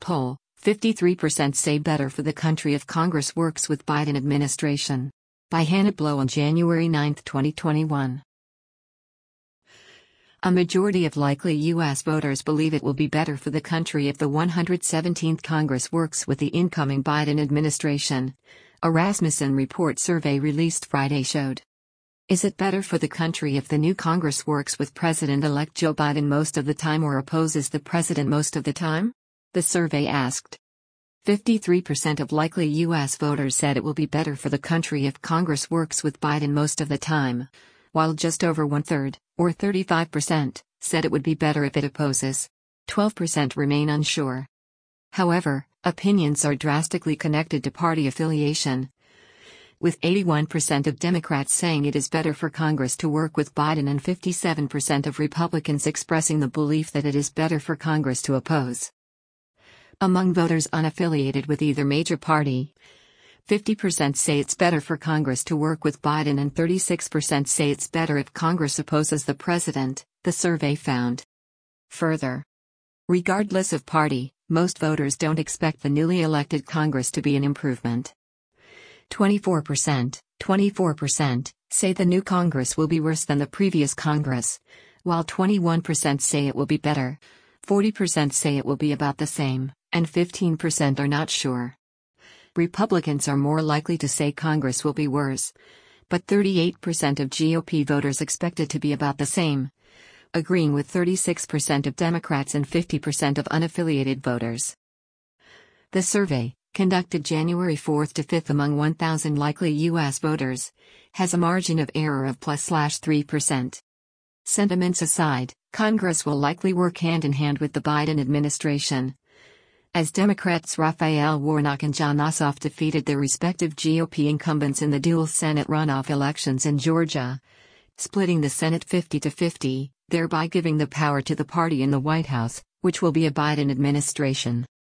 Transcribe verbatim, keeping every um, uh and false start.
poll, fifty-three percent say better for the country if Congress works with Biden administration. By Hannah Blow on January ninth, twenty twenty-one. A majority of likely U S voters believe it will be better for the country if the one hundred seventeenth Congress works with the incoming Biden administration, a Rasmussen Report survey released Friday showed. Is it better for the country if the new Congress works with President-elect Joe Biden most of the time or opposes the president most of the time? The survey asked. fifty-three percent of likely U S voters said it will be better for the country if Congress works with Biden most of the time, while just over one-third, or thirty-five percent, said it would be better if it opposes. twelve percent remain unsure. However, opinions are drastically connected to party affiliation, with eighty-one percent of Democrats saying it is better for Congress to work with Biden and fifty-seven percent of Republicans expressing the belief that it is better for Congress to oppose. Among voters unaffiliated with either major party, fifty percent say it's better for Congress to work with Biden and thirty-six percent say it's better if Congress opposes the president, the survey found. Further, regardless of party, most voters don't expect the newly elected Congress to be an improvement. twenty-four percent, twenty-four percent, say the new Congress will be worse than the previous Congress, while twenty-one percent say it will be better, forty percent say it will be about the same, and fifteen percent are not sure. Republicans are more likely to say Congress will be worse, but thirty-eight percent of G O P voters expect it to be about the same, agreeing with thirty-six percent of Democrats and fifty percent of unaffiliated voters. The survey, conducted January fourth to fifth among one thousand likely U S voters, has a margin of error of plus three percent. Sentiments aside, Congress will likely work hand-in-hand with the Biden administration, as Democrats Raphael Warnock and Jon Ossoff defeated their respective G O P incumbents in the dual Senate runoff elections in Georgia, splitting the Senate fifty to fifty, thereby giving the power to the party in the White House, which will be a Biden administration.